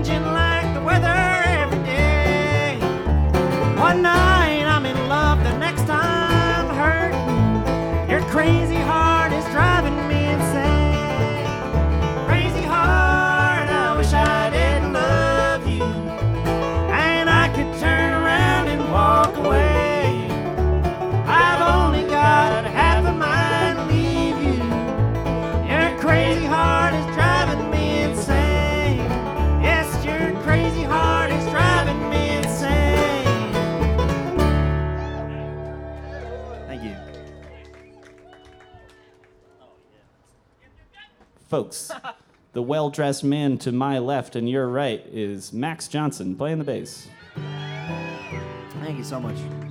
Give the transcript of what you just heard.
changing like the weather every day. One night I'm in love, the next time hurting. Your crazy heart is driving me insane. Crazy heart, I wish I didn't love you, and I could turn around and walk away. I've only got half a mind to leave you. Your crazy heart is driving me insane. Yes, your crazy heart is driving me insane. Thank you. Folks, the well-dressed man to my left and your right is Max Johnson playing the bass. Thank you so much.